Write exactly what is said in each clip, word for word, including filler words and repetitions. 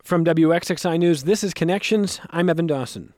From W X X I News, this is Connections. I'm Evan Dawson.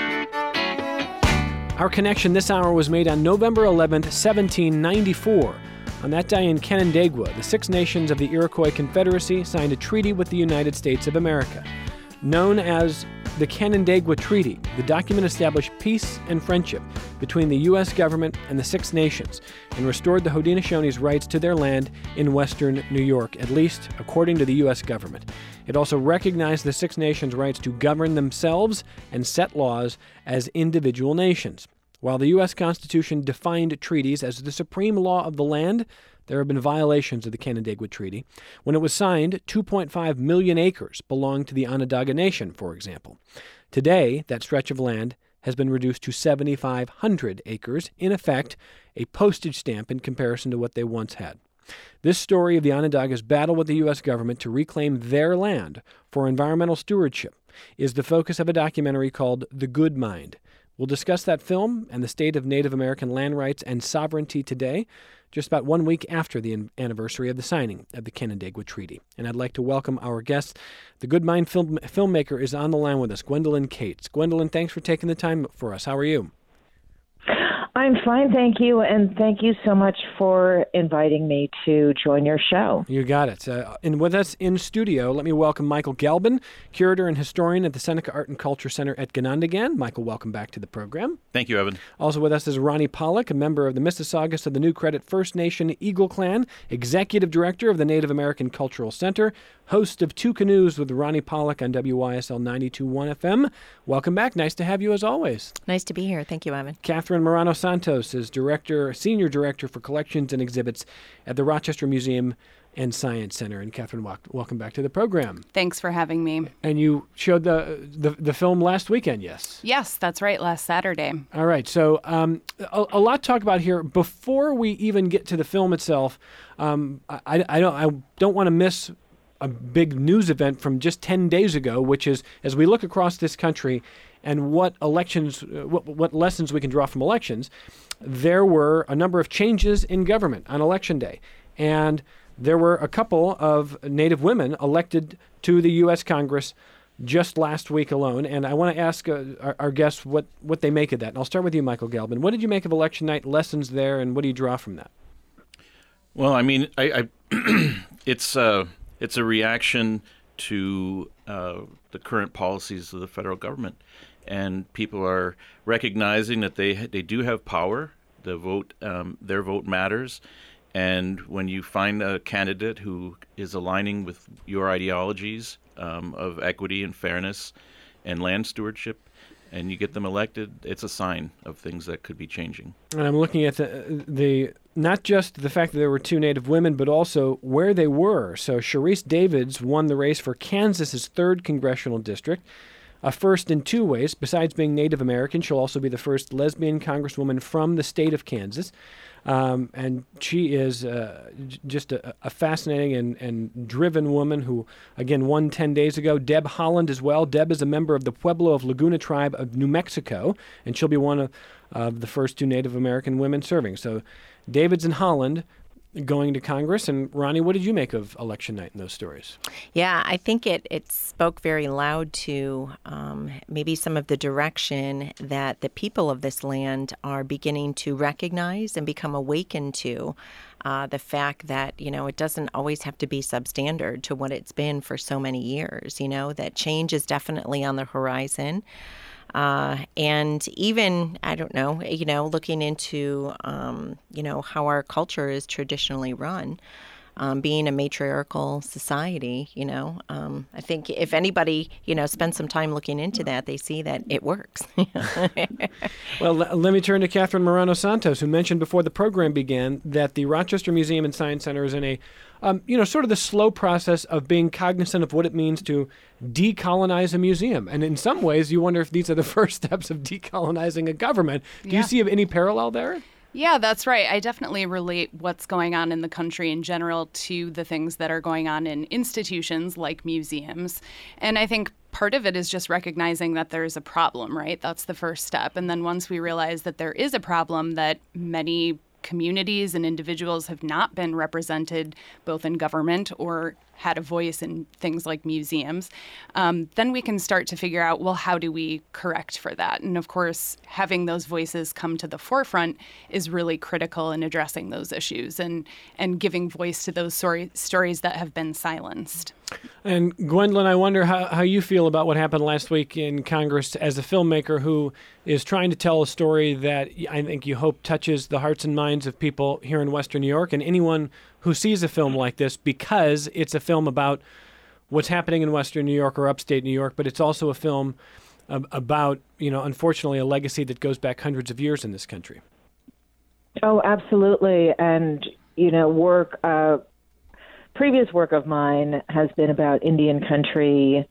Our connection this hour was made on November eleventh, seventeen ninety-four. On that day in Canandaigua, the Six Nations of the Iroquois Confederacy signed a treaty with the United States of America. Known as the Canandaigua Treaty, the document established peace and friendship between the U S government and the Six Nations and restored the Haudenosaunee rights to their land in western New York, at least according to the U S government. It also recognized the Six Nations' rights to govern themselves and set laws as individual nations. While the U S Constitution defined treaties as the supreme law of the land, there have been violations of the Canandaigua Treaty. When it was signed, two point five million acres belonged to the Onondaga Nation, for example. Today, that stretch of land has been reduced to seven thousand five hundred acres, in effect, a postage stamp in comparison to what they once had. This story of the Onondaga's battle with the U S government to reclaim their land for environmental stewardship is the focus of a documentary called The Good Mind. We'll discuss that film and the state of Native American land rights and sovereignty today, just about one week after the anniversary of the signing of the Canandaigua Treaty. And I'd like to welcome our guest. The Good Mind film, filmmaker is on the line with us, Gwendolyn Cates. Gwendolyn, thanks for taking the time for us. How are you? I'm fine, thank you, and thank you so much for inviting me to join your show. You got it. Uh, and with us in studio, let me welcome Michael Galbin, curator and historian at the Seneca Art and Culture Center at Ganondagan. Michael, welcome back to the program. Thank you, Evan. Also with us is Ronnie Pollock, a member of the Mississaugas of the New Credit First Nation Eagle Clan, executive director of the Native American Cultural Center, host of Two Canoes with Ronnie Pollock on W Y S L ninety-two point one F M. Welcome back. Nice to have you as always. Nice to be here. Thank you, Evan. Catherine Morano Santos is director, senior director for collections and exhibits at the Rochester Museum and Science Center. And Catherine, welcome back to the program. Thanks for having me. And you showed the the, the film last weekend, yes? Yes, that's right, last Saturday. All right. So um, a, a lot to talk about here. Before we even get to the film itself, um, I, I don't I don't want to miss a big news event from just ten days ago, which is as we look across this country and what elections, what, what lessons we can draw from elections, there were a number of changes in government on Election Day. And there were a couple of Native women elected to the U S Congress just last week alone. And I want to ask uh, our, our guests what, what they make of that. And I'll start with you, Michael Galbin. What did you make of election night, lessons there, and what do you draw from that? Well, I mean, I, I it's uh, it's a reaction to uh, the current policies of the federal government. And people are recognizing that they they do have power. The vote, um, their vote matters. And when you find a candidate who is aligning with your ideologies um, of equity and fairness and land stewardship, and you get them elected, it's a sign of things that could be changing. And I'm looking at the the not just the fact that there were two Native women, but also where they were. So Sharice Davids won the race for Kansas's third congressional district. A first in two ways. Besides being Native American, she'll also be the first lesbian congresswoman from the state of Kansas. Um, and she is uh, j- just a, a fascinating and, and driven woman who, again, won ten days ago. Deb Holland as well. Deb is a member of the Pueblo of Laguna tribe of New Mexico, and she'll be one of, of the first two Native American women serving. So Davids and Holland going to Congress. And Ronnie, what did you make of election night in those stories? Yeah, I think it, it spoke very loud to um, maybe some of the direction that the people of this land are beginning to recognize and become awakened to. Uh, the fact that, you know, it doesn't always have to be substandard to what it's been for so many years, you know, that change is definitely on the horizon. Uh, and even, I don't know, you know, looking into, um, you know, how our culture is traditionally run, um, being a matriarchal society, you know, um, I think if anybody, you know, spends some time looking into that, they see that it works. Well, l- let me turn to Catherine Morano Santos, who mentioned before the program began that the Rochester Museum and Science Center is in a Um, you know, sort of the slow process of being cognizant of what it means to decolonize a museum. And in some ways, you wonder if these are the first steps of decolonizing a government. Do Yeah. you see any parallel there? Yeah, that's right. I definitely relate what's going on in the country in general to the things that are going on in institutions like museums. And I think part of it is just recognizing that there's a problem, right? That's the first step. And then once we realize that there is a problem, that many communities and individuals have not been represented both in government or had a voice in things like museums, um, then we can start to figure out, well, how do we correct for that? And of course, having those voices come to the forefront is really critical in addressing those issues and, and giving voice to those story, stories that have been silenced. And Gwendolyn, I wonder how, how you feel about what happened last week in Congress as a filmmaker who is trying to tell a story that I think you hope touches the hearts and minds of people here in Western New York and anyone who sees a film like this, because it's a film about what's happening in Western New York or upstate New York, but it's also a film about, you know, unfortunately, a legacy that goes back hundreds of years in this country. Oh, absolutely. And, you know, work, uh, previous work of mine has been about Indian country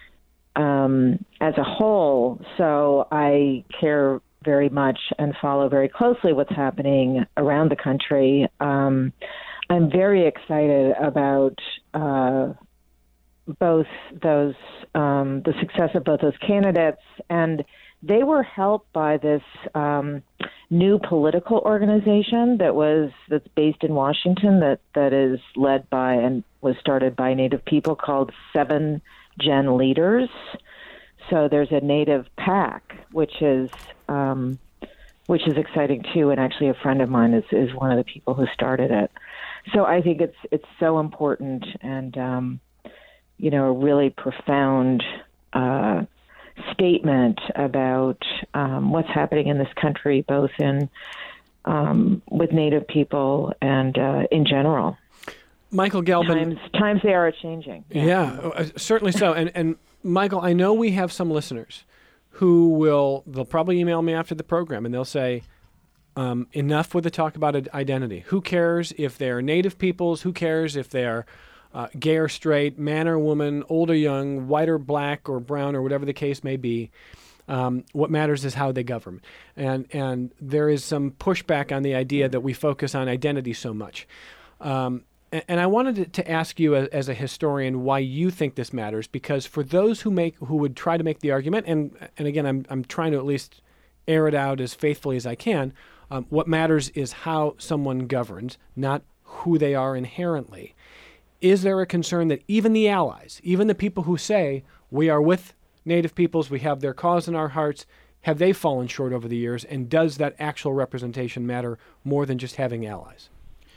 um, as a whole. So I care very much and follow very closely what's happening around the country. Um, I'm very excited about uh, both those, um, the success of both those candidates, and they were helped by this um, new political organization that was that's based in Washington that, that is led by and was started by Native people called Seven Gen Leaders. So there's a Native PAC, which is um, which is exciting too, and actually a friend of mine is, is one of the people who started it. So I think it's it's so important and um, you know, a really profound uh, statement about um, what's happening in this country, both in um, with Native people and uh, in general. Michael Gelban. Times, times they are changing. Yeah, yeah uh, certainly so. And and Michael, I know we have some listeners who will, they'll probably email me after the program and they'll say, um, enough with the talk about identity. Who cares if they're Native peoples? Who cares if they're uh, gay or straight, man or woman, old or young, white or black or brown or whatever the case may be? Um, what matters is how they govern. And, and there is some pushback on the idea that we focus on identity so much. Um, And I wanted to, to ask you, as, as a historian, why you think this matters. Because for those who make who would try to make the argument, and and again, I'm I'm trying to at least air it out as faithfully as I can. Um, what matters is how someone governs, not who they are inherently. Is there a concern that even the allies, even the people who say we are with Native peoples, we have their cause in our hearts, have they fallen short over the years? And does that actual representation matter more than just having allies?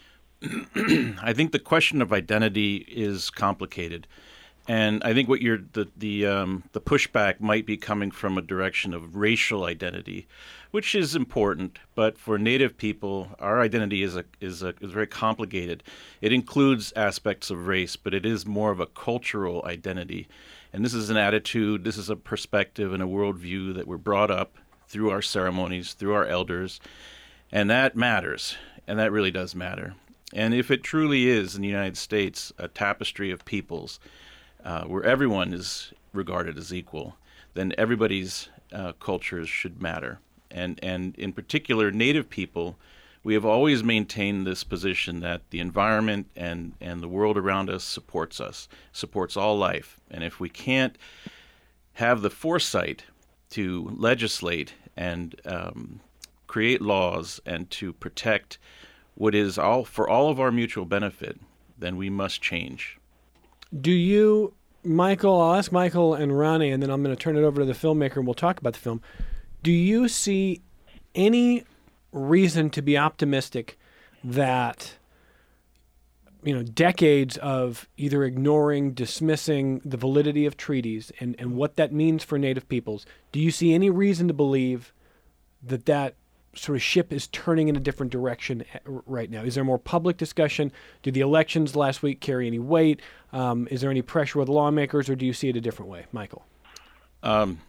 I think the question of identity is complicated, and I think what you're the the um, the pushback might be coming from a direction of racial identity, which is important. But for Native people, our identity is a is a is very complicated. It includes aspects of race, but it is more of a cultural identity, and this is an attitude, this is a perspective and a worldview that we're brought up through our ceremonies, through our elders, and that matters, and that really does matter. And if it truly is in the United States a tapestry of peoples uh, where everyone is regarded as equal, then everybody's uh, cultures should matter. And and in particular, Native people, we have always maintained this position that the environment and, and the world around us supports us, supports all life. And if we can't have the foresight to legislate and um, create laws and to protect what is all for all of our mutual benefit, then we must change. Do you, Michael, I'll ask Michael and Ronnie, and then I'm going to turn it over to the filmmaker and we'll talk about the film. Do you see any reason to be optimistic that, you know, decades of either ignoring, dismissing the validity of treaties and, and what that means for Native peoples, do you see any reason to believe that that sort of ship is turning in a different direction right now? Is there more public discussion? Do the elections last week carry any weight? Um, is there any pressure with lawmakers, or do you see it a different way, Michael? Um,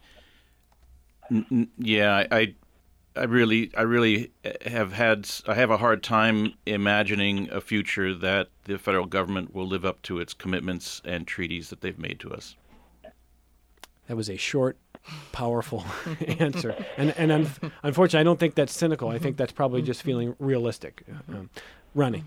n- n- yeah, I, I really, I really have had, I have a hard time imagining a future that the federal government will live up to its commitments and treaties that they've made to us. That was a short, powerful answer. And and un- unfortunately, I don't think that's cynical. I think that's probably just feeling realistic. Um, Ronnie.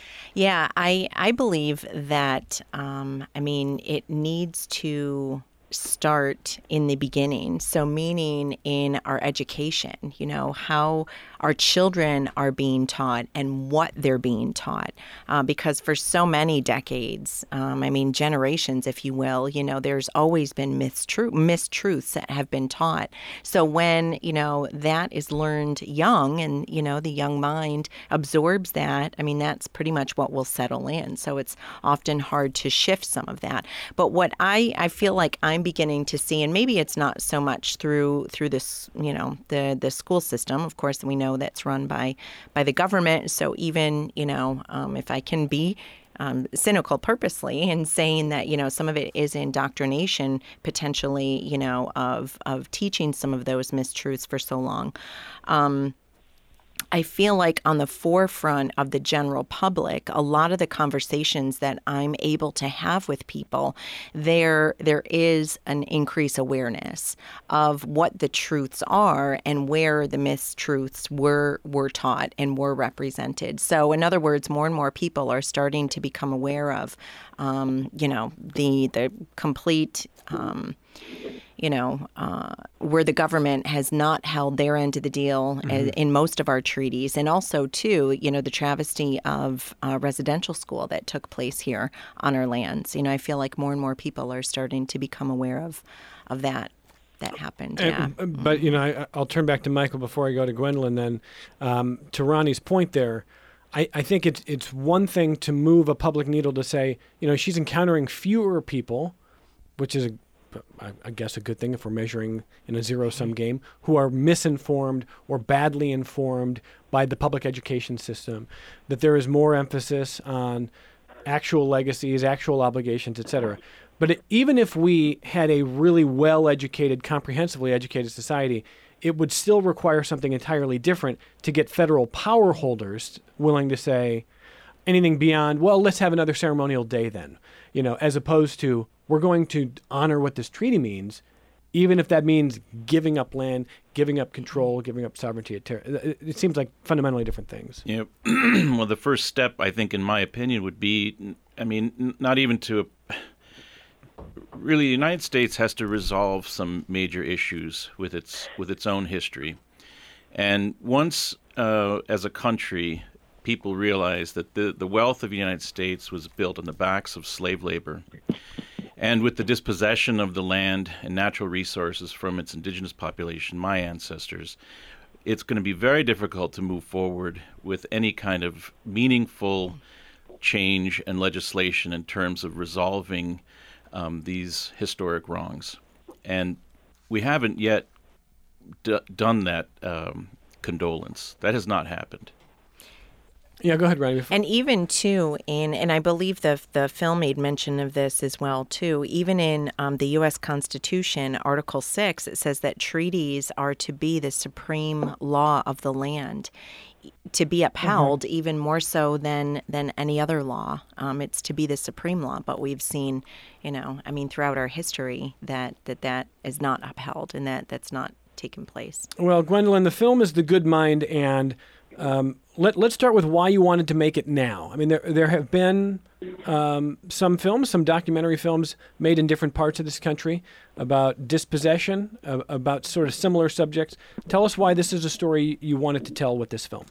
Yeah, I I believe that, um, I mean, it needs to start in the beginning. So meaning in our education, you know, how our children are being taught and what they're being taught. Uh, because for so many decades, um, I mean, generations, if you will, you know, there's always been mistru- mistruths that have been taught. So when, you know, that is learned young and, you know, the young mind absorbs that, I mean, that's pretty much what will settle in. So it's often hard to shift some of that. But what I, I feel like I'm beginning to see, and maybe it's not so much through through this, you know, the, the school system, of course, we know that's run by by the government. So even, you know, um, if I can be um, cynical purposely in saying that, you know, some of it is indoctrination potentially, you know, of of teaching some of those mistruths for so long. Um, I feel like on the forefront of the general public, a lot of the conversations that I'm able to have with people, there there is an increased awareness of what the truths are and where the mistruths were were taught and were represented. So in other words, more and more people are starting to become aware of, um, you know, the the complete um you know, uh, where the government has not held their end of the deal mm-hmm. in most of our treaties. And also, too, you know, the travesty of uh, residential school that took place here on our lands. You know, I feel like more and more people are starting to become aware of, of that. That happened, yeah. And, but, you know, I, I'll turn back to Michael before I go to Gwendolyn then. Um, to Ronnie's point there, I, I think it's it's one thing to move a public needle to say, you know, she's encountering fewer people, which is a I guess a good thing if we're measuring in a zero-sum game, who are misinformed or badly informed by the public education system, that there is more emphasis on actual legacies, actual obligations, et cetera. But it, even if we had a really well-educated, comprehensively educated society, it would still require something entirely different to get federal power holders willing to say anything beyond, well, let's have another ceremonial day then, you know, as opposed to, we're going to honor what this treaty means, even if that means giving up land, giving up control, giving up sovereignty. It, it seems like fundamentally different things. Yeah. Well, the first step, I think, in my opinion, would be, I mean, not even to, really, the United States has to resolve some major issues with its with its own history. And once, uh, as a country, people realize that the, the wealth of the United States was built on the backs of slave labor, and with the dispossession of the land and natural resources from its indigenous population, my ancestors, it's going to be very difficult to move forward with any kind of meaningful change and legislation in terms of resolving um, these historic wrongs. And we haven't yet d- done that um, condolence. That has not happened. Yeah, go ahead, Ronnie. And even, too, in, and I believe the the film made mention of this as well, too, even in um, the U S Constitution, Article six, it says that treaties are to be the supreme law of the land, to be upheld mm-hmm. even more so than, than any other law. Um, it's to be the supreme law. But we've seen, you know, I mean, throughout our history that that, that is not upheld and that that's not taken place. Well, Gwendolyn, the film is The Good Mind, and Um, let, let's start with why you wanted to make it now. I mean, there there have been um, some films, some documentary films made in different parts of this country about dispossession, uh, about sort of similar subjects. Tell us why this is a story you wanted to tell with this film.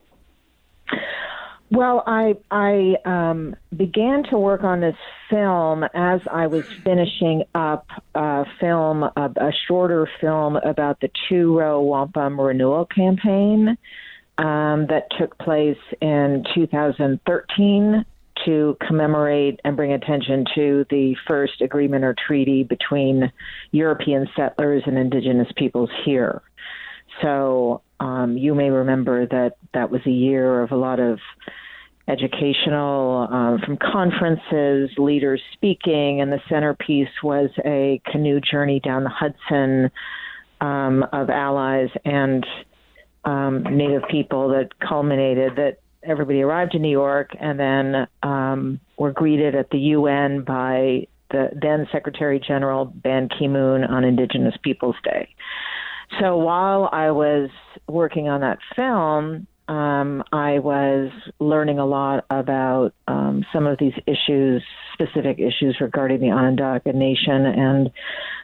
Well, I I um, began to work on this film as I was finishing up a film, a, a shorter film about the Two-Row Wampum Renewal Campaign. Um, that took place in two thousand thirteen to commemorate and bring attention to the first agreement or treaty between European settlers and indigenous peoples here. So um, you may remember that that was a year of a lot of educational, um, from conferences, leaders speaking, and the centerpiece was a canoe journey down the Hudson um, of allies and Um, Native people that culminated that everybody arrived in New York and then um, were greeted at the U N by the then Secretary General Ban Ki-moon on Indigenous Peoples Day. So while I was working on that film, um, I was learning a lot about um, some of these issues, specific issues regarding the Onondaga Nation and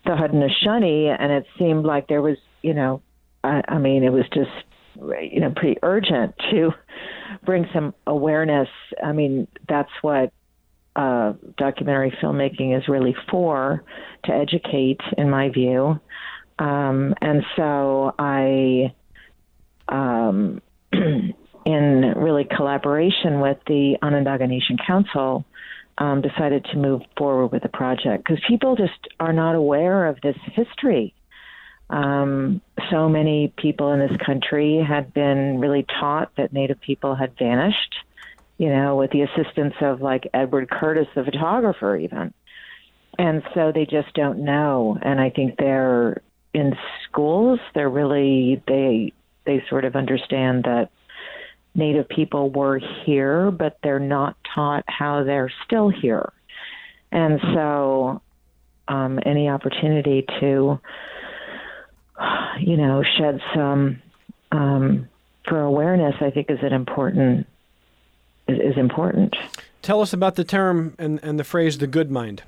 the Haudenosaunee, and it seemed like there was, you know, I, I mean, it was just, you know, pretty urgent to bring some awareness. I mean, that's what uh, documentary filmmaking is really for, to educate, in my view. Um, and so I, um, in really collaboration with the Onondaga Nation Council, um, decided to move forward with the project because people just are not aware of this history. Um, so many people in this country had been really taught that Native people had vanished, you know, with the assistance of like Edward Curtis, the photographer, even. And so they just don't know. And I think they're in schools, they're really, they, they sort of understand that Native people were here, but they're not taught how they're still here. And so um, any opportunity to, you know, shed some um, for awareness, I think is an important is, is important. Tell us about the term and, and the phrase "the good mind."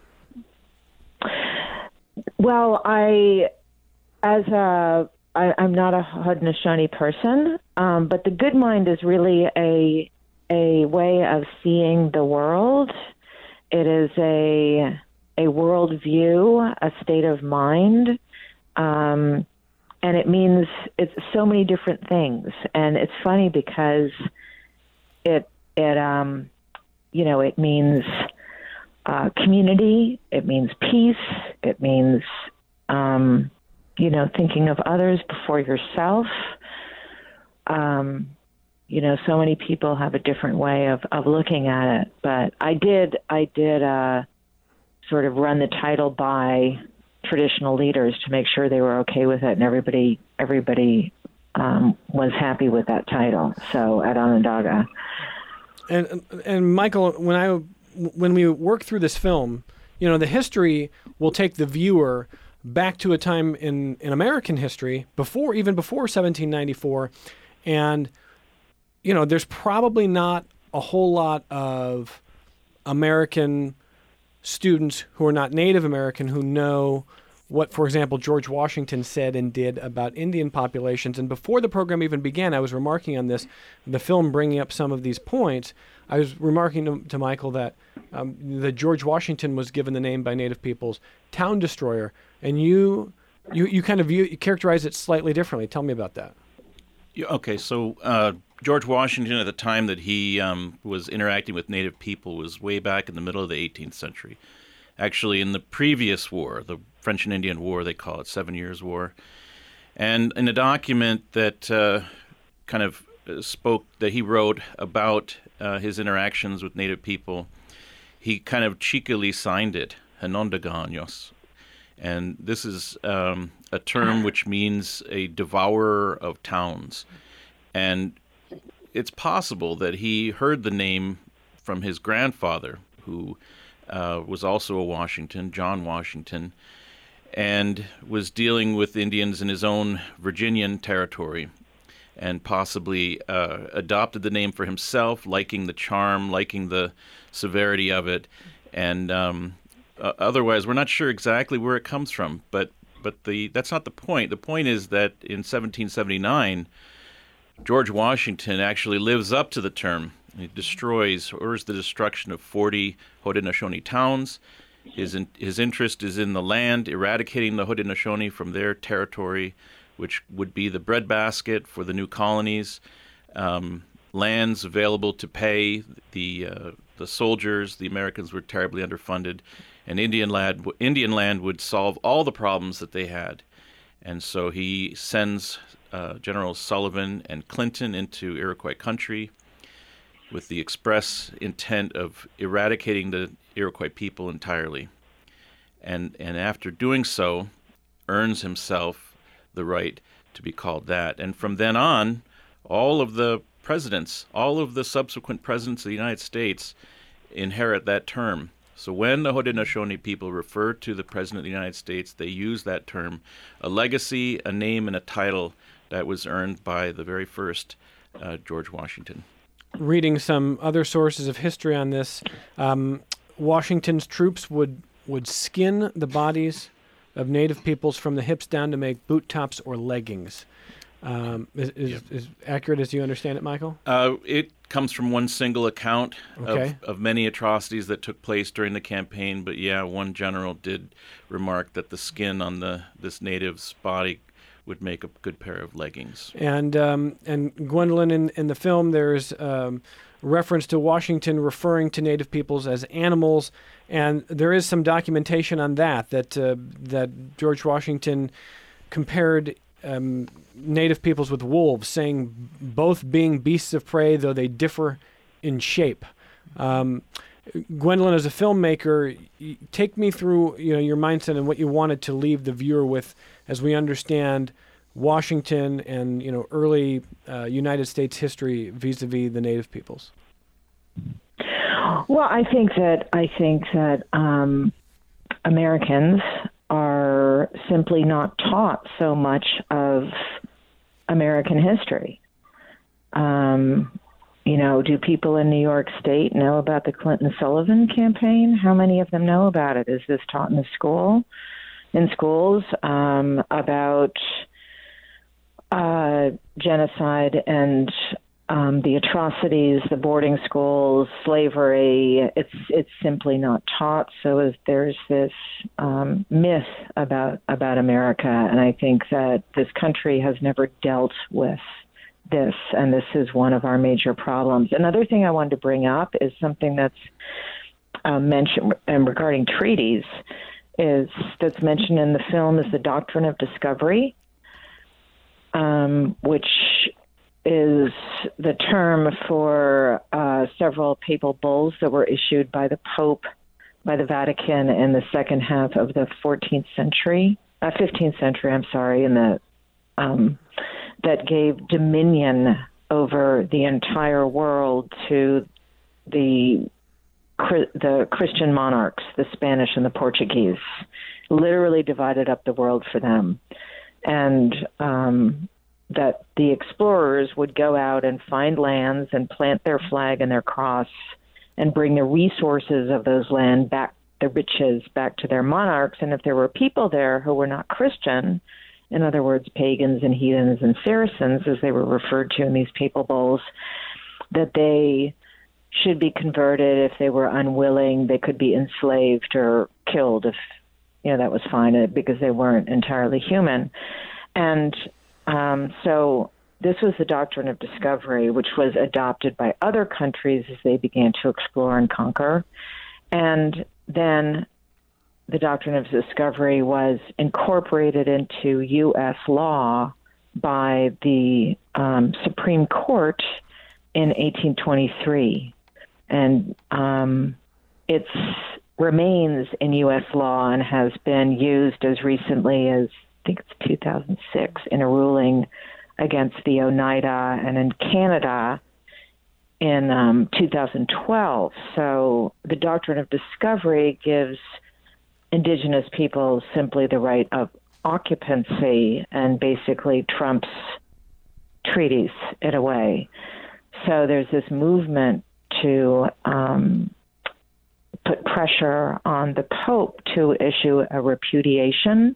Well, I, as a, I, I'm not a Haudenosaunee person, um, but the good mind is really a a way of seeing the world. It is a a worldview, a state of mind. Um, And it means it's so many different things. And it's funny because it, it um, you know, it means uh, community, it means peace, it means, um, you know, thinking of others before yourself. Um, you know, so many people have a different way of, of looking at it. But I did, I did uh, sort of run the title by traditional leaders to make sure they were okay with it, and everybody everybody um, was happy with that title. So at Onondaga, and and Michael, when I when we work through this film, you know, the history will take the viewer back to a time in, in American history before even before seventeen ninety-four, and you know, there's probably not a whole lot of American students who are not Native American who know what, for example, George Washington said and did about Indian populations. And before the program even began, I was remarking on this, the film bringing up some of these points. I was remarking to, to Michael that um, that George Washington was given the name by Native peoples, Town Destroyer, and you you, you kind of view, you characterize it slightly differently. Tell me about that. Yeah, okay, so uh, George Washington, at the time that he um, was interacting with Native people, was way back in the middle of the eighteenth century. Actually, in the previous war, the French and Indian War, they call it, Seven Years' War. And in a document that uh, kind of spoke, that he wrote about uh, his interactions with Native people, he kind of cheekily signed it, Hanondaganos. And this is um, a term which means a devourer of towns. And it's possible that he heard the name from his grandfather, who uh, was also a Washington, John Washington, and was dealing with Indians in his own Virginian territory, and possibly uh, adopted the name for himself, liking the charm, liking the severity of it, and um, uh, otherwise we're not sure exactly where it comes from. But but the that's not the point. The point is that in seventeen seventy-nine, George Washington actually lives up to the term. He destroys, orders the destruction of forty Haudenosaunee towns. His in, his interest is in the land, eradicating the Haudenosaunee from their territory, which would be the breadbasket for the new colonies, um, lands available to pay the uh, the soldiers. The Americans were terribly underfunded, and Indian land Indian land would solve all the problems that they had. And so he sends uh, Generals Sullivan and Clinton into Iroquois country with the express intent of eradicating the Iroquois people entirely. And and after doing so, earns himself the right to be called that. And from then on, all of the presidents, all of the subsequent presidents of the United States inherit that term. So when the Haudenosaunee people refer to the President of the United States, they use that term, a legacy, a name, and a title that was earned by the very first uh, George Washington. Reading some other sources of history on this, um, Washington's troops would, would skin the bodies of native peoples from the hips down to make boot tops or leggings. Um, is, is, yep. is accurate as you understand it, Michael? Uh, it comes from one single account okay. of, of many atrocities that took place during the campaign. But yeah, one general did remark that the skin on the this native's body would make a good pair of leggings. And um, and Gwendolyn, in, in the film, there's um, reference to Washington referring to native peoples as animals, and there is some documentation on that, that, uh, that George Washington compared Um, native peoples with wolves, saying both being beasts of prey, though they differ in shape. Um, Gwendolyn, as a filmmaker, take me through you know your mindset and what you wanted to leave the viewer with as we understand Washington and you know early uh, United States history vis-a-vis the native peoples. Well, I think that I think that um, Americans are simply not taught so much of American history. Um, you know, do people in New York State know about the Clinton-Sullivan campaign? How many of them know about it? Is this taught in the school, in schools, um, about uh, genocide and Um, the atrocities, the boarding schools, slavery, it's it's simply not taught. So as there's this um, myth about about America, and I think that this country has never dealt with this, and this is one of our major problems. Another thing I wanted to bring up is something that's uh, mentioned and regarding treaties, is that's mentioned in the film is the doctrine of discovery, um, which is the term for uh, several papal bulls that were issued by the Pope, by the Vatican in the second half of the fourteenth century, uh, fifteenth century, I'm sorry, in the um, that gave dominion over the entire world to the the Christian monarchs, the Spanish and the Portuguese, literally divided up the world for them. And um that the explorers would go out and find lands and plant their flag and their cross and bring the resources of those land back, the riches back to their monarchs. And if there were people there who were not Christian, in other words, pagans and heathens and Saracens, as they were referred to in these papal bulls, that they should be converted. If they were unwilling, they could be enslaved or killed if, you know, that was fine because they weren't entirely human. And Um, so this was the doctrine of discovery, which was adopted by other countries as they began to explore and conquer. And then the doctrine of discovery was incorporated into U S law by the um, Supreme Court in eighteen twenty-three. And um, it remains in U S law and has been used as recently as I think it's two thousand six, in a ruling against the Oneida, and in Canada in um, two thousand twelve. So the doctrine of discovery gives indigenous peoples simply the right of occupancy and basically trumps treaties in a way. So there's this movement to um, put pressure on the Pope to issue a repudiation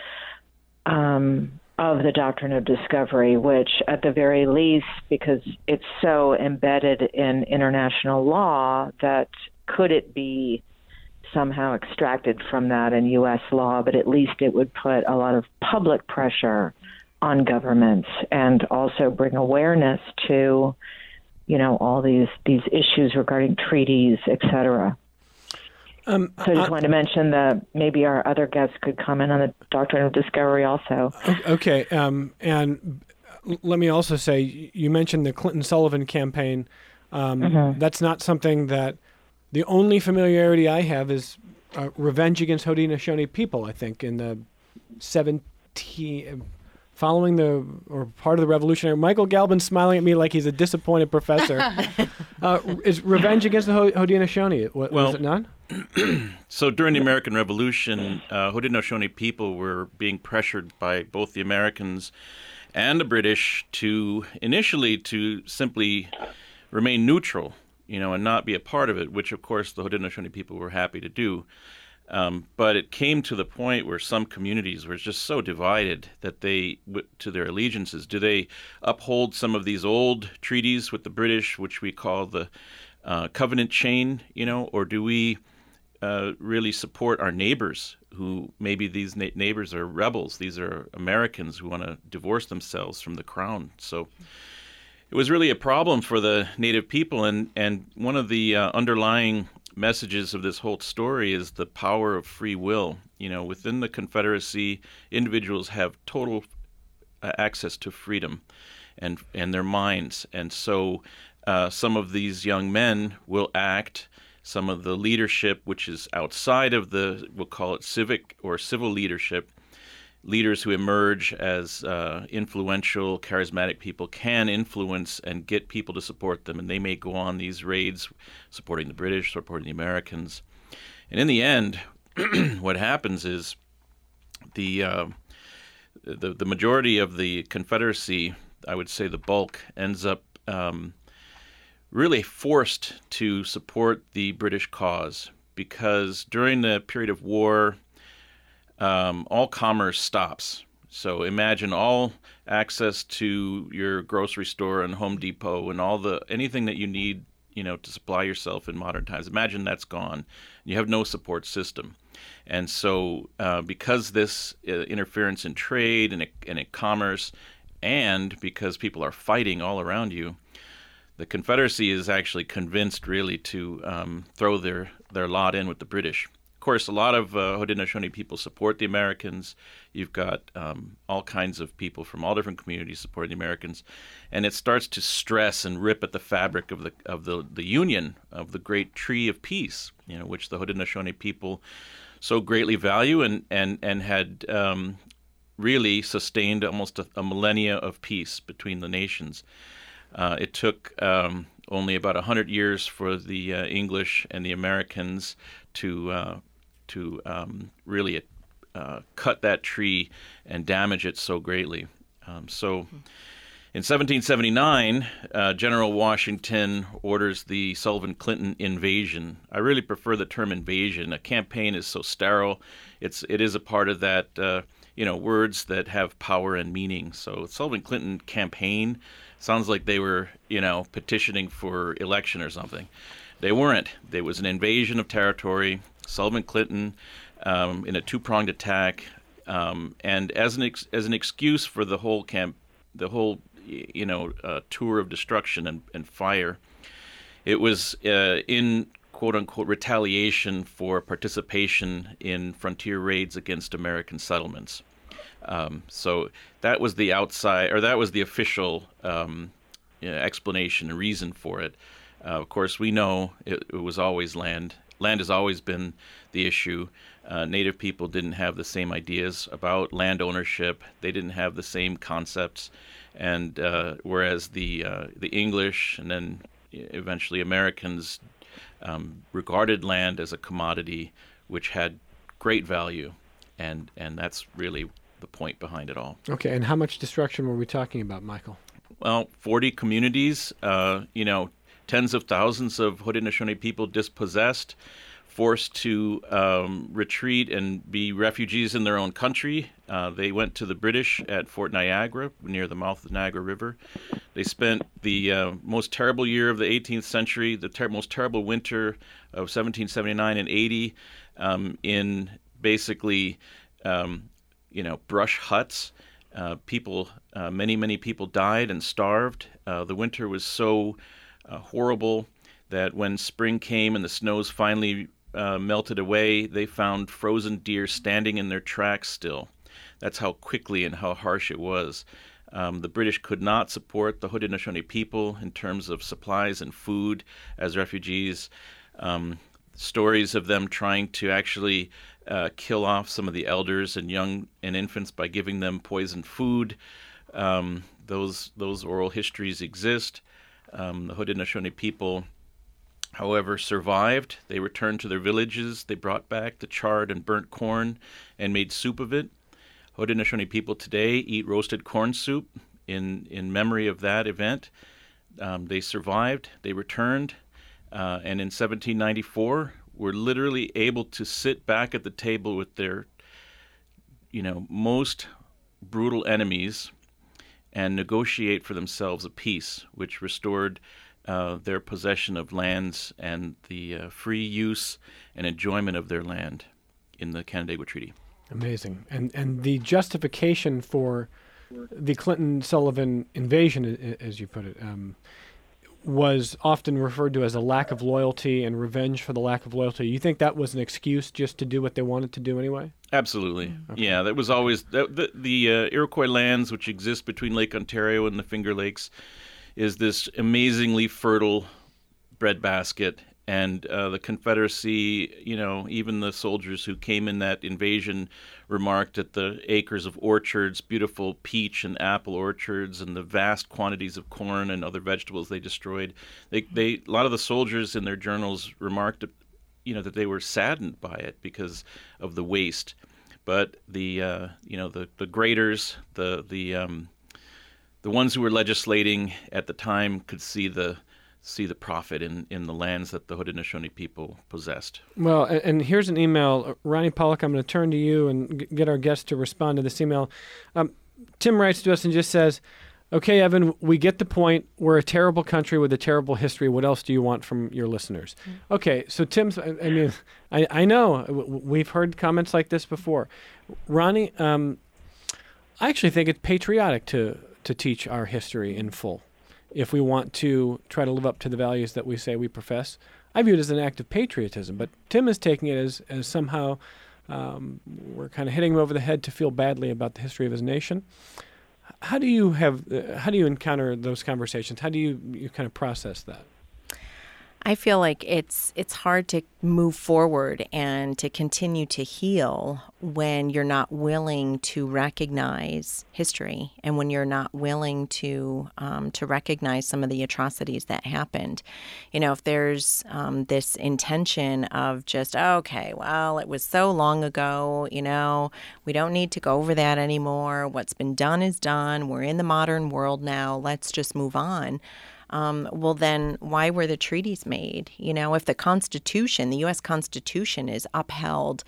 Um, of the doctrine of discovery, which at the very least, because it's so embedded in international law, that could it be somehow extracted from that in U S law, but at least it would put a lot of public pressure on governments and also bring awareness to, you know, all these, these issues regarding treaties, et cetera. Um, so I just uh, wanted to mention that maybe our other guests could comment on the doctrine of discovery also. Okay. Um, and let me also say, you mentioned the Clinton-Sullivan campaign. Um, mm-hmm. That's not something that the only familiarity I have is uh, revenge against Haudenosaunee people, I think, in the seventeen... Following the, or part of the revolutionary, Michael Galbin's smiling at me like he's a disappointed professor. uh, is revenge against the Haudenosaunee, was well, it not? So during the American Revolution, uh, Haudenosaunee people were being pressured by both the Americans and the British to, initially, to simply remain neutral, you know, and not be a part of it, which, of course, the Haudenosaunee people were happy to do. Um, but it came to the point where some communities were just so divided that they, to their allegiances, do they uphold some of these old treaties with the British, which we call the uh, covenant chain, you know, or do we uh, really support our neighbors who maybe these na- neighbors are rebels? These are Americans who want to divorce themselves from the crown. So it was really a problem for the Native people, and, and one of the uh, underlying messages of this whole story is the power of free will. You know, within the Confederacy, individuals have total uh, access to freedom and and their minds, and so uh, some of these young men will act. Some of the leadership, which is outside of the, we'll call it civic or civil leadership, leaders who emerge as uh, influential, charismatic people can influence and get people to support them, and they may go on these raids supporting the British, supporting the Americans. And in the end, what happens is the, uh, the the majority of the Confederacy, I would say the bulk, ends up um, really forced to support the British cause, because during the period of war, Um, all commerce stops. So imagine all access to your grocery store and Home Depot and all the anything that you need, you know, to supply yourself in modern times. Imagine that's gone. You have no support system. And so uh, because this uh, interference in trade and, and in commerce, and because people are fighting all around you, the Confederacy is actually convinced really to um, throw their, their lot in with the British. Of course, a lot of uh, Haudenosaunee people support the Americans. You've got um, all kinds of people from all different communities supporting the Americans, and it starts to stress and rip at the fabric of the of the, the Union, of the great tree of peace, you know, which the Haudenosaunee people so greatly value and and and had um, really sustained almost a, a millennia of peace between the nations. Uh, it took um, only about a hundred years for the uh, English and the Americans to uh, to um, really uh, cut that tree and damage it so greatly. Um, so in seventeen seventy-nine, uh, General Washington orders the Sullivan-Clinton invasion. I really prefer the term invasion. A campaign is so sterile. It's, it is a part of that, uh, you know, words that have power and meaning. So Sullivan-Clinton campaign sounds like they were, you know, petitioning for election or something. They weren't. There was an invasion of territory. Sullivan-Clinton um, in a two-pronged attack, um, and as an ex- as an excuse for the whole camp, the whole you know uh, tour of destruction and, and fire, it was uh, in quote unquote retaliation for participation in frontier raids against American settlements. Um, so that was the outside, or that was the official um, you know, explanation and reason for it. Uh, of course, we know it, it was always land. Land has always been the issue. Uh, Native people didn't have the same ideas about land ownership. They didn't have the same concepts. And uh, whereas the uh, the English and then eventually Americans um, regarded land as a commodity which had great value, and and that's really the point behind it all. Okay, and how much destruction were we talking about, Michael? Well, forty communities, uh, you know, tens of thousands of Haudenosaunee people dispossessed, forced to um, retreat and be refugees in their own country. Uh, they went to the British at Fort Niagara, near the mouth of the Niagara River. They spent the uh, most terrible year of the eighteenth century, the ter- most terrible winter of seventeen seventy-nine and eighty, um, in basically, um, you know, brush huts. Uh, people, uh, many, many people died and starved. Uh, the winter was so uh, horrible that when spring came and the snows finally uh, melted away, they found frozen deer standing in their tracks still. That's how quickly and how harsh it was. Um, the British could not support the Haudenosaunee people in terms of supplies and food as refugees. Um, stories of them trying to actually uh, kill off some of the elders and young and infants by giving them poisoned food. Um, those those oral histories exist. Um, the Haudenosaunee people, however, survived. They returned to their villages. They brought back the charred and burnt corn and made soup of it. Haudenosaunee people today eat roasted corn soup in, in memory of that event. Um, they survived. They returned. Uh, and in seventeen ninety-four, were literally able to sit back at the table with their, you know, most brutal enemies and negotiate for themselves a peace which restored uh, their possession of lands and the uh, free use and enjoyment of their land in the Canandaigua Treaty. Amazing. And and the justification for the Clinton-Sullivan invasion, as you put it, um, was often referred to as a lack of loyalty and revenge for the lack of loyalty. You think that was an excuse just to do what they wanted to do anyway? Absolutely. Okay. Yeah, that was always the the, the uh, Iroquois lands, which exist between Lake Ontario and the Finger Lakes, is this amazingly fertile breadbasket. And uh, the Confederacy, you know, even the soldiers who came in that invasion remarked at the acres of orchards, beautiful peach and apple orchards, and the vast quantities of corn and other vegetables they destroyed. They, they, a lot of the soldiers in their journals remarked, you know, that they were saddened by it because of the waste. But the, uh, you know, the the graders, the the um, the ones who were legislating at the time could see the see the profit in, in the lands that the Haudenosaunee people possessed. Well, and, and here's an email. Ronnie Pollock, I'm going to turn to you and g- get our guests to respond to this email. Um, Tim writes to us and just says, okay, Evan, we get the point. We're a terrible country with a terrible history. What else do you want from your listeners? Mm-hmm. Okay, so Tim's, I, I mean, I, I know we've heard comments like this before. Ronnie, um, I actually think it's patriotic to, to teach our history in full. If we want to try to live up to the values that we say we profess. I view it as an act of patriotism, but Tim is taking it as, as somehow um, we're kind of hitting him over the head to feel badly about the history of his nation. How do you have? Uh, how do you encounter those conversations? How do you, you kind of process that? I feel like it's it's hard to move forward and to continue to heal when you're not willing to recognize history and when you're not willing to um, to recognize some of the atrocities that happened. You know, if there's um, this intention of just, okay, well, it was so long ago, you know, we don't need to go over that anymore. What's been done is done. We're in the modern world now. Let's just move on. Um, well, then why were the treaties made? You know, if the Constitution, the U S Constitution is upheld,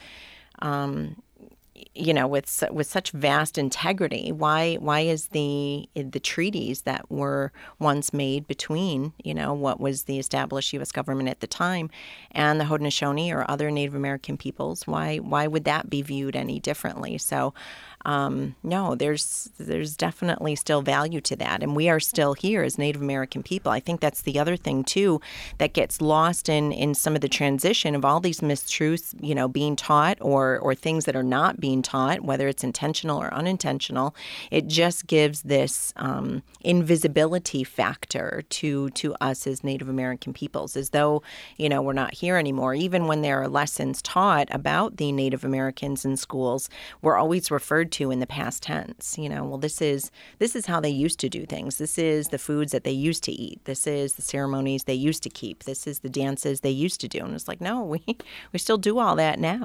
um, you know, with with such vast integrity, why why is the the treaties that were once made between, you know, what was the established U S government at the time and the Haudenosaunee or other Native American peoples, why why would that be viewed any differently? So, um, no, there's there's definitely still value to that, and we are still here as Native American people. I think that's the other thing too that gets lost in in some of the transition of all these mistruths, you know, being taught or or things that are not being taught, whether it's intentional or unintentional. It just gives this um, invisibility factor to to us as Native American peoples, as though, you know, we're not here anymore. Even when there are lessons taught about the Native Americans in schools, we're always referred to in the past tense. You know, well, this is this is how they used to do things. This is the foods that they used to eat. This is the ceremonies they used to keep. This is the dances they used to do. And it's like, no, we we still do all that now.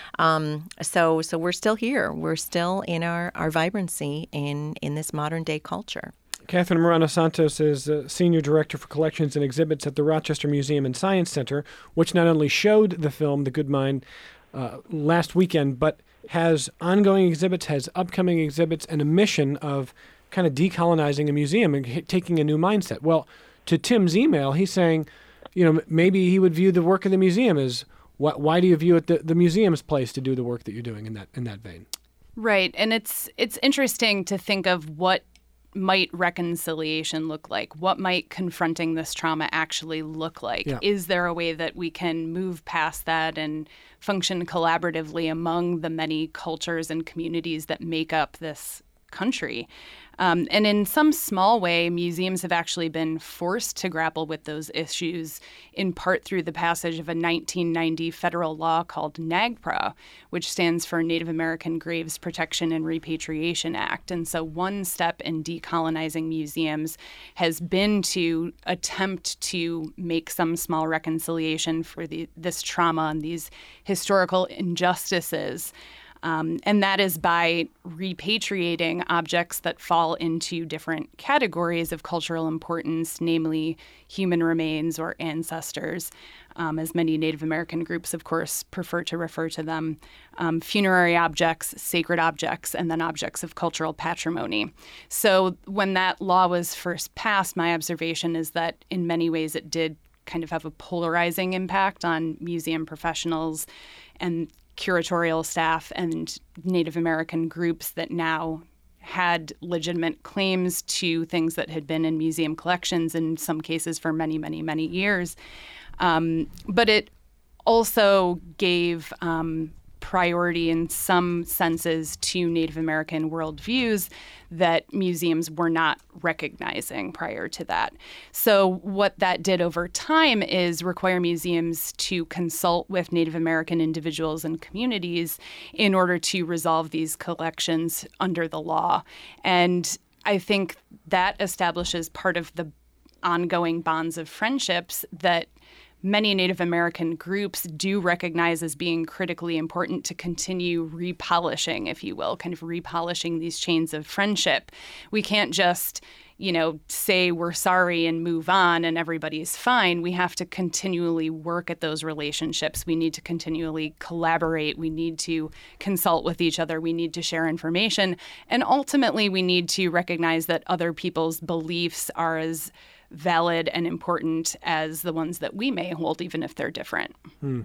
Um, so so we're still here. We're still in our, our vibrancy in, in this modern day culture. Catherine Morano Santos is uh, Senior Director for Collections and Exhibits at the Rochester Museum and Science Center, which not only showed the film The Good Mind uh, last weekend, but has ongoing exhibits, has upcoming exhibits, and a mission of kind of decolonizing a museum and h- taking a new mindset. Well, to Tim's email, he's saying, you know, maybe he would view the work of the museum as, why, why do you view it the, the museum's place to do the work that you're doing in that in that vein? Right, and it's it's interesting to think of what might reconciliation look like? What might confronting this trauma actually look like? Yeah. Is there a way that we can move past that and function collaboratively among the many cultures and communities that make up this country? Um, and in some small way, museums have actually been forced to grapple with those issues, in part through the passage of a nineteen ninety federal law called NAGPRA, which stands for Native American Graves Protection and Repatriation Act. And so one step in decolonizing museums has been to attempt to make some small reconciliation for the, this trauma and these historical injustices. Um, and that is by repatriating objects that fall into different categories of cultural importance, namely human remains or ancestors, um, as many Native American groups, of course, prefer to refer to them, um, funerary objects, sacred objects, and then objects of cultural patrimony. So when that law was first passed, my observation is that in many ways it did kind of have a polarizing impact on museum professionals and curatorial staff and Native American groups that now had legitimate claims to things that had been in museum collections in some cases for many, many, many years. Um, but it also gave um, priority in some senses to Native American worldviews that museums were not recognizing prior to that. So what that did over time is require museums to consult with Native American individuals and communities in order to resolve these collections under the law. And I think that establishes part of the ongoing bonds of friendships that many Native American groups do recognize as being critically important to continue repolishing, if you will, kind of repolishing these chains of friendship. We can't just, you know, say we're sorry and move on and everybody's fine. We have to continually work at those relationships. We need to continually collaborate. We need to consult with each other. We need to share information. And ultimately, we need to recognize that other people's beliefs are as valid and important as the ones that we may hold, even if they're different. Hmm.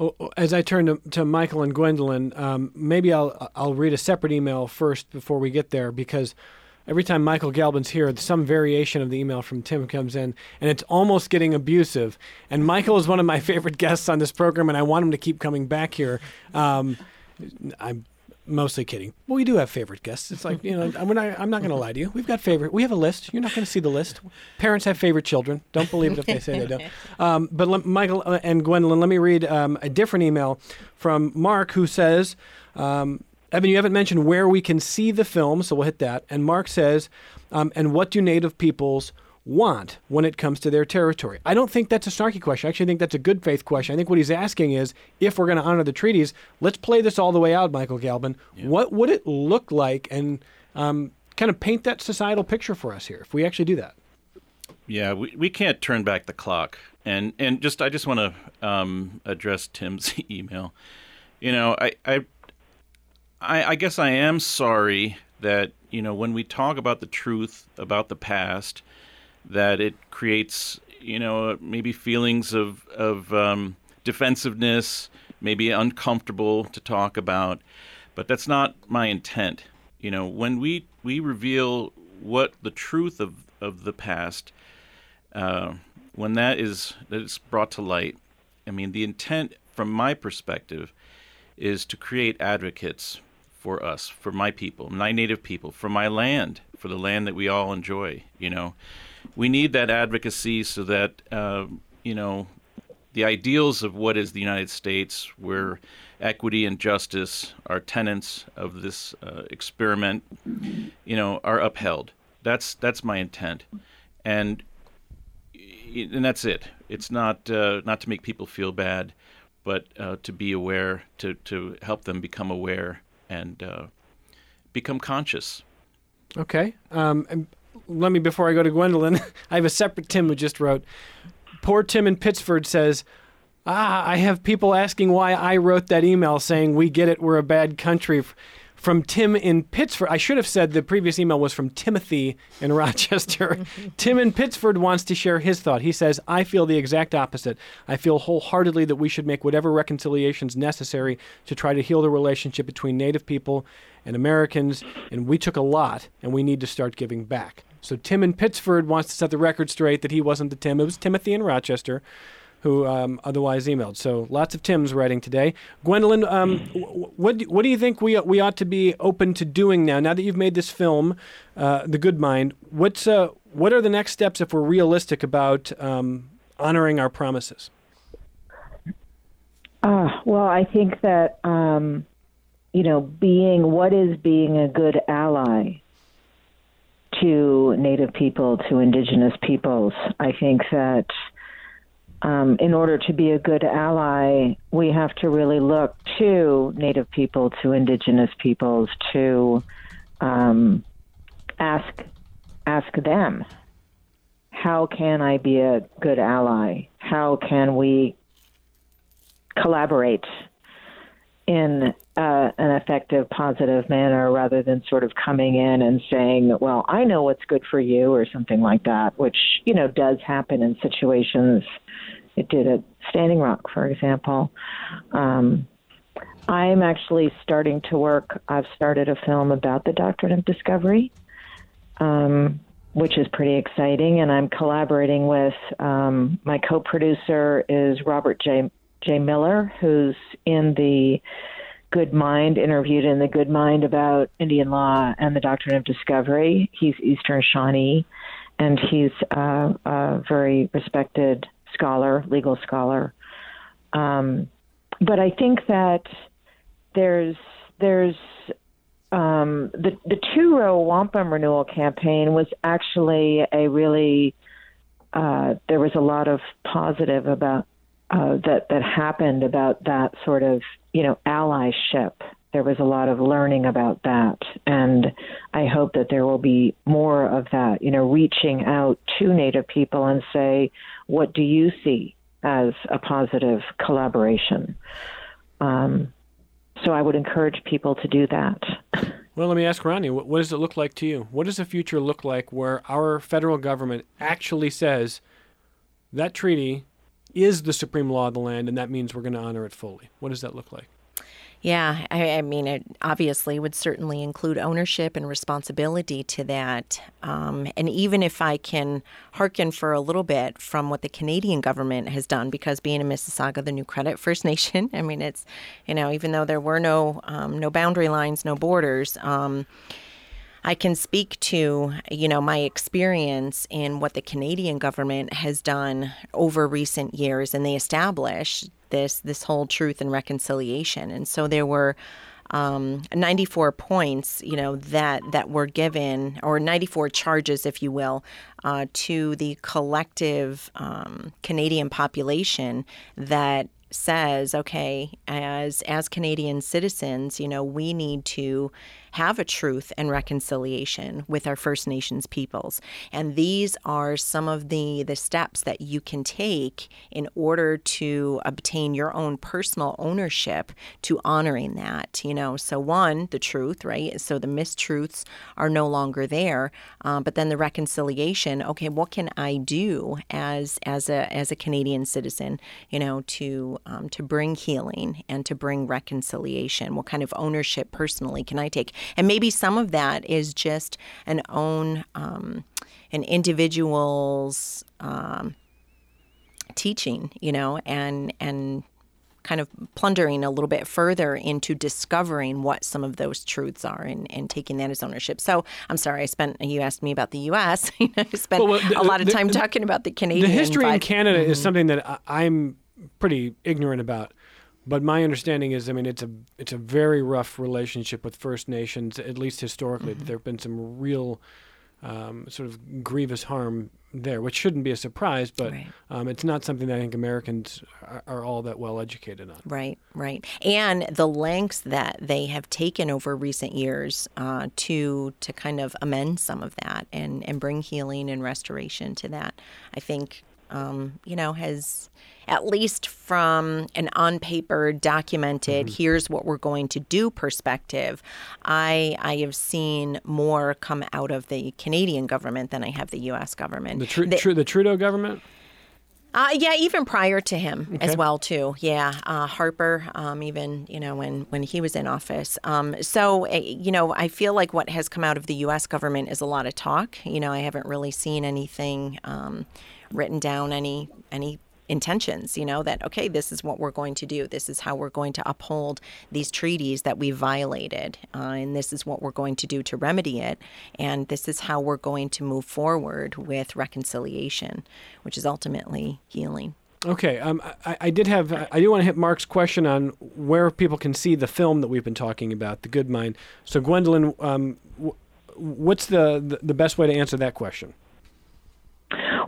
As I turn to, to Michael and Gwendolyn, um, maybe I'll I'll read a separate email first before we get there, because every time Michael Galbin's here, some variation of the email from Tim comes in, and it's almost getting abusive. And Michael is one of my favorite guests on this program, and I want him to keep coming back here. Um, I'm mostly kidding. Well, we do have favorite guests. It's like, you know, I'm not, I'm not going to lie to you. We've got favorite. We have a list. You're not going to see the list. Parents have favorite children. Don't believe it if they say they don't. Um, but let, Michael and Gwendolyn, let me read um, a different email from Mark, who says, um, Evan, you haven't mentioned where we can see the film, so we'll hit that. And Mark says, um, and what do Native peoples want when it comes to their territory? I don't think that's a snarky question. I actually think that's a good faith question. I think what he's asking is, if we're going to honor the treaties, let's play this all the way out, Michael Galbin. Yeah. What would it look like, and um, kind of paint that societal picture for us here, if we actually do that? Yeah, we, we can't turn back the clock. And and just I just want to um, address Tim's email. You know, I, I I I guess I am sorry that, you know, when we talk about the truth about the past, that it creates, you know, maybe feelings of, of um, defensiveness, maybe uncomfortable to talk about. But that's not my intent. You know, when we, we reveal what the truth of, of the past, uh, when that is, that is brought to light, I mean, the intent from my perspective is to create advocates for us, for my people, my Native people, for my land, for the land that we all enjoy, you know. We need that advocacy so that, uh, you know, the ideals of what is the United States, where equity and justice are tenets of this uh, experiment, you know, are upheld. That's that's my intent, and and that's it. It's not uh, not to make people feel bad, but uh, to be aware, to to help them become aware and uh, become conscious. Okay. Um, and let me, before I go to Gwendolyn, I have a separate Tim who just wrote, poor Tim in Pittsford says, ah, I have people asking why I wrote that email saying, we get it, we're a bad country. From Tim in Pittsford. I should have said the previous email was from Timothy in Rochester. Tim in Pittsford wants to share his thought. He says, I feel the exact opposite. I feel wholeheartedly that we should make whatever reconciliations necessary to try to heal the relationship between Native people and Americans, and we took a lot, and we need to start giving back. So Tim in Pittsford wants to set the record straight that he wasn't the Tim. It was Timothy in Rochester who um, otherwise emailed. So lots of Tims writing today. Gwendolyn, um, what do, what do you think we we ought to be open to doing now? Now that you've made this film, uh, The Good Mind, what's uh, what are the next steps if we're realistic about um, honoring our promises? Uh, well, I think that, um, you know, being, what is being a good ally to Native people, to Indigenous peoples? I think that um, in order to be a good ally, we have to really look to Native people, to Indigenous peoples, to um, ask ask them, how can I be a good ally? How can we collaborate in uh, an effective, positive manner, rather than sort of coming in and saying, well, I know what's good for you, or something like that, which, you know, does happen in situations. It did at Standing Rock, for example. Um, I'm actually starting to work, I've started a film about the doctrine of discovery, um, which is pretty exciting, and I'm collaborating with, um, my co-producer is Robert J. J. Miller, who's in the Good Mind, interviewed in the Good Mind about Indian law and the doctrine of discovery. He's Eastern Shawnee, and he's uh, a very respected scholar, legal scholar. Um, but I think that there's there's um, the the two-row wampum renewal campaign was actually a really uh, there was a lot of positive about. Uh, that that happened about that sort of, you know, allyship. There was a lot of learning about that, and I hope that there will be more of that, you know, reaching out to Native people and say, what do you see as a positive collaboration? Um, so I would encourage people to do that. Well, let me ask Ronnie, what, what does it look like to you? What does the future look like where our federal government actually says that treaty is the supreme law of the land, and that means we're going to honor it fully? What does that look like? Yeah, I, I mean, it obviously would certainly include ownership and responsibility to that. Um, and even if I can hearken for a little bit from what the Canadian government has done, because being in Mississauga, the New Credit First Nation, I mean, it's, you know, even though there were no um, no boundary lines, no borders, um, I can speak to, you know, my experience in what the Canadian government has done over recent years, and they established this this whole truth and reconciliation. And so there were um, ninety-four points, you know, that that were given, or ninety-four charges, if you will, uh, to the collective um, Canadian population that says, okay, as as Canadian citizens, you know, we need to have a truth and reconciliation with our First Nations peoples. And these are some of the, the steps that you can take in order to obtain your own personal ownership to honoring that, you know. So one, the truth, right? So the mistruths are no longer there. Um, but then the reconciliation, okay, what can I do as as a as a Canadian citizen, you know, to um, to bring healing and to bring reconciliation? What kind of ownership personally can I take? And maybe some of that is just an own, um, an individual's um, teaching, you know, and and kind of plundering a little bit further into discovering what some of those truths are, and, and taking that as ownership. So I'm sorry, I spent, you asked me about the U S You know, I spent well, well, the, a lot of time the, talking about the Canadian. The history but, in Canada mm-hmm. is something that I'm pretty ignorant about. But my understanding is, I mean, it's a it's a very rough relationship with First Nations, at least historically. Mm-hmm. There have been some real um, sort of grievous harm there, which shouldn't be a surprise, but right. um, it's not something that I think Americans are, are all that well educated on. Right, right. And the lengths that they have taken over recent years uh, to to kind of amend some of that and, and bring healing and restoration to that, I think, um, you know, has... at least from an on-paper, documented, mm-hmm. here's what we're going to do perspective, I I have seen more come out of the Canadian government than I have the U S government. The, tr- the, tr- the Trudeau government? Uh, yeah, even prior to him okay. as well, too. Yeah, uh, Harper, um, even, you know, when, when he was in office. Um, so, uh, you know, I feel like what has come out of the U S government is a lot of talk. You know, I haven't really seen anything um, written down, any any intentions, you know, that, okay, this is what we're going to do. This is how we're going to uphold these treaties that we violated. Uh, and this is what we're going to do to remedy it. And this is how we're going to move forward with reconciliation, which is ultimately healing. Okay. Um, I, I did have, I do want to hit Mark's question on where people can see the film that we've been talking about, The Good Mind. So Gwendolyn, um, what's the, the, the best way to answer that question?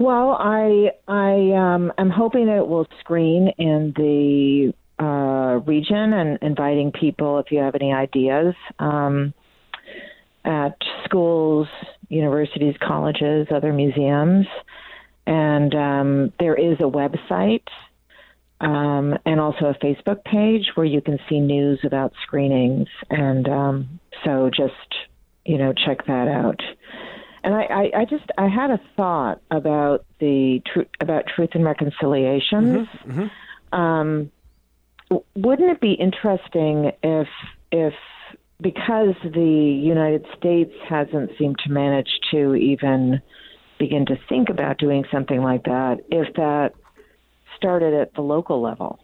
Well, I I um, I'm hoping that it will screen in the uh, region and inviting people if you have any ideas um, at schools, universities, colleges, other museums, and um, there is a website um, and also a Facebook page where you can see news about screenings, and um, so just you know check that out. And I, I, I just I had a thought about the tr- about Truth and Reconciliation. Mm-hmm, mm-hmm. Um, wouldn't it be interesting if if because the United States hasn't seemed to manage to even begin to think about doing something like that, if that started at the local level,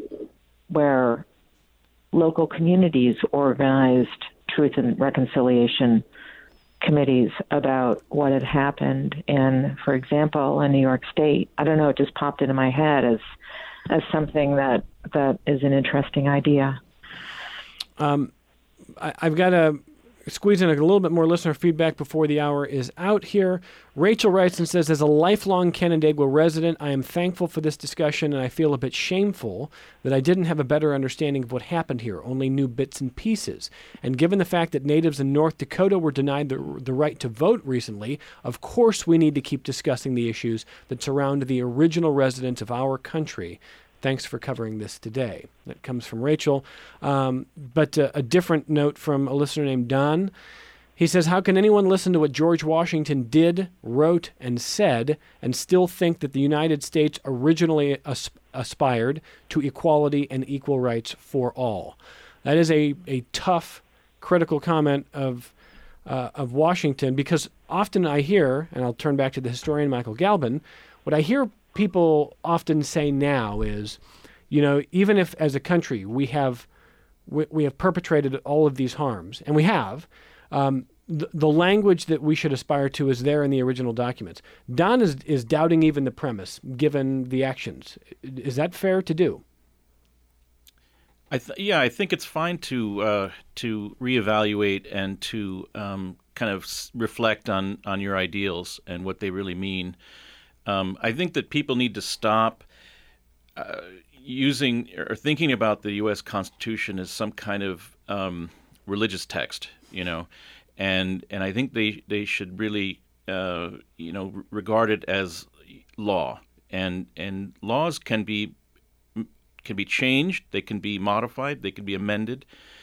where local communities organized Truth and Reconciliation committees about what had happened in, for example, in New York State. I don't know, it just popped into my head as as something that that is an interesting idea. Um, I, I've got to squeeze in a little bit more listener feedback before the hour is out here. Rachel writes and says, as a lifelong Canandaigua resident, I am thankful for this discussion, and I feel a bit shameful that I didn't have a better understanding of what happened here, only knew bits and pieces. And given the fact that natives in North Dakota were denied the, the right to vote recently, of course we need to keep discussing the issues that surround the original residents of our country. Thanks for covering this today. That comes from Rachel. Um, but uh, a different note from a listener named Don. He says, how can anyone listen to what George Washington did, wrote, and said, and still think that the United States originally as- aspired to equality and equal rights for all? That is a, a tough, critical comment of uh, of Washington, because often I hear, and I'll turn back to the historian Michael Galbin, what I hear people often say now is, you know, even if as a country we have we, we have perpetrated all of these harms, and we have, um, the, the language that we should aspire to is there in the original documents. Don is, is doubting even the premise, given the actions. Is that fair to do? I th- yeah, I think it's fine to uh, to reevaluate and to um, kind of s- reflect on, on your ideals and what they really mean. Um, I think that people need to stop uh, using or thinking about the U S Constitution as some kind of um, religious text, you know, and and I think they they should really uh, you know regard it as law, and and laws can be can be changed, they can be modified, they can be amended,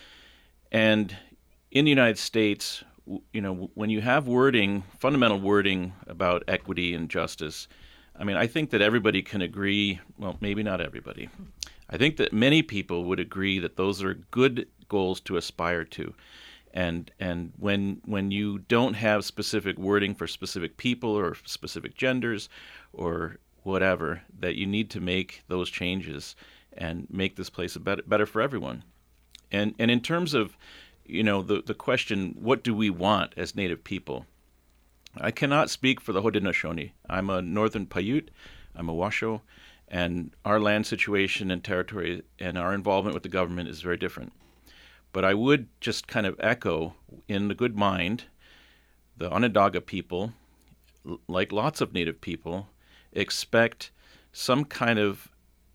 and in the United States, you know, when you have wording, fundamental wording about equity and justice, I mean, I think that everybody can agree, well, maybe not everybody. I think that many people would agree that those are good goals to aspire to. And and when when you don't have specific wording for specific people or specific genders or whatever, that you need to make those changes and make this place a better, better for everyone. And and in terms of You know, the, the question, what do we want as Native people? I cannot speak for the Haudenosaunee. I'm a Northern Paiute, I'm a Washoe, and our land situation and territory and our involvement with the government is very different. But I would just kind of echo, in the good mind, the Onondaga people, l- like lots of Native people, expect some kind of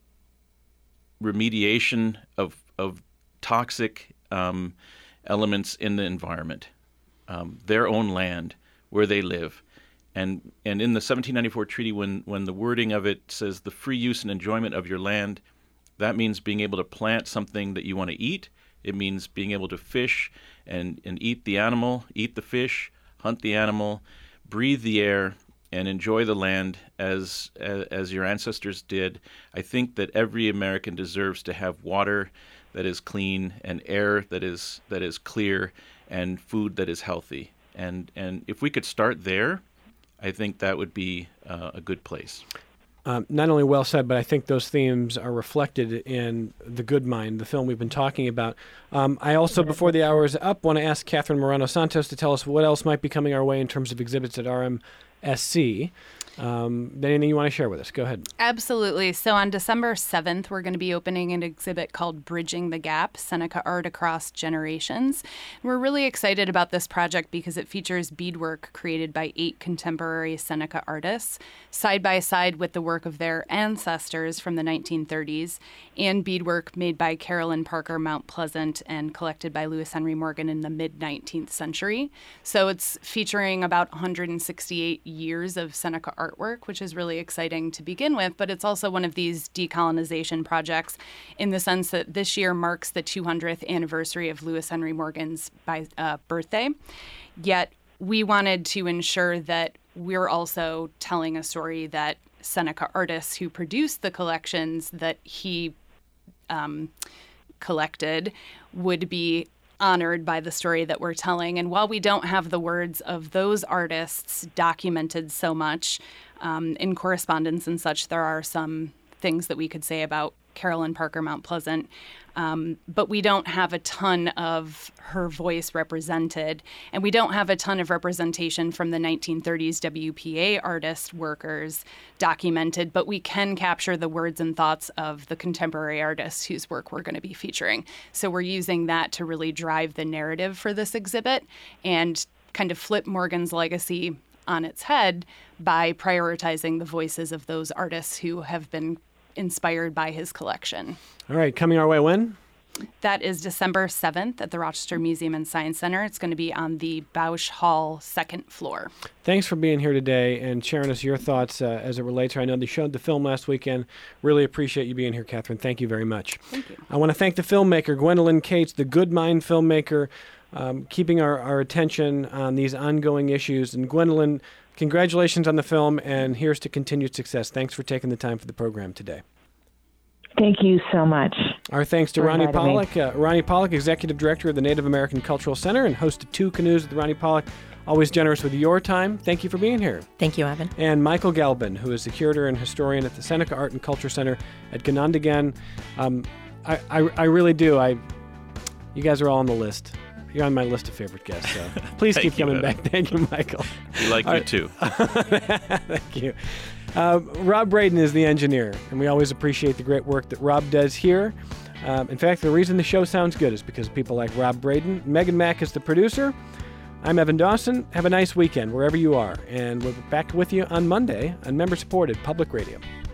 remediation of, of toxic um elements in the environment, um, their own land, where they live. And and in the seventeen ninety-four treaty, when, when the wording of it says the free use and enjoyment of your land, that means being able to plant something that you want to eat. It means being able to fish and, and eat the animal, eat the fish, hunt the animal, breathe the air, and enjoy the land as, as as your ancestors did. I think that every American deserves to have water that is clean and air that is that is clear and food that is healthy. And and if we could start there, I think that would be uh, a good place. Um, not only well said, but I think those themes are reflected in The Good Mind, the film we've been talking about. Um, I also, before the hour is up, want to ask Catherine Morano-Santos to tell us what else might be coming our way in terms of exhibits at R M S C. Um, anything you want to share with us? Go ahead. Absolutely. So on December seventh, we're going to be opening an exhibit called Bridging the Gap, Seneca Art Across Generations. We're really excited about this project because it features beadwork created by eight contemporary Seneca artists, side by side with the work of their ancestors from the nineteen thirties, and beadwork made by Carolyn Parker Mount Pleasant and collected by Lewis Henry Morgan in the mid-nineteenth century. So it's featuring about one hundred sixty-eight years of Seneca art artwork, which is really exciting to begin with, but it's also one of these decolonization projects in the sense that this year marks the two hundredth anniversary of Lewis Henry Morgan's by, uh, birthday. Yet we wanted to ensure that we're also telling a story that Seneca artists who produced the collections that he um, collected would be honored by the story that we're telling. And while we don't have the words of those artists documented so much um, in correspondence and such, there are some things that we could say about Carolyn Parker Mount Pleasant. Um, but we don't have a ton of her voice represented, and we don't have a ton of representation from the nineteen thirties W P A artist workers documented, but we can capture the words and thoughts of the contemporary artists whose work we're going to be featuring. So we're using that to really drive the narrative for this exhibit and kind of flip Morgan's legacy on its head by prioritizing the voices of those artists who have been inspired by his collection. All right, coming our way when? That is December seventh at the Rochester Museum and Science Center. It's going to be on the Bausch Hall second floor. Thanks for being here today and sharing us your thoughts uh, as it relates. I know they showed the film last weekend. Really appreciate you being here, Catherine. Thank you very much. Thank you. I want to thank the filmmaker, Gwendolyn Cates, the Good Mind filmmaker, um, keeping our, our attention on these ongoing issues. And Gwendolyn, congratulations on the film, and here's to continued success. Thanks for taking the time for the program today. Thank you so much. Our thanks to for Ronnie inviting me. Pollock. Uh, Ronnie Pollock, Executive Director of the Native American Cultural Center and host of Two Canoes with Ronnie Pollock. Always generous with your time. Thank you for being here. Thank you, Evan. And Michael Galbin, who is the curator and historian at the Seneca Art and Culture Center at Ganondagan. Um, I, I, I really do. I, you guys are all on the list. You're on my list of favorite guests, so please keep you, coming Evan. back. Thank you, Michael. We like All you right. too. Thank you. Uh, Rob Braden is the engineer, and we always appreciate the great work that Rob does here. Um, in fact, the reason the show sounds good is because of people like Rob Braden. Megan Mack is the producer. I'm Evan Dawson. Have a nice weekend wherever you are, and we'll be back with you on Monday on member-supported Public Radio.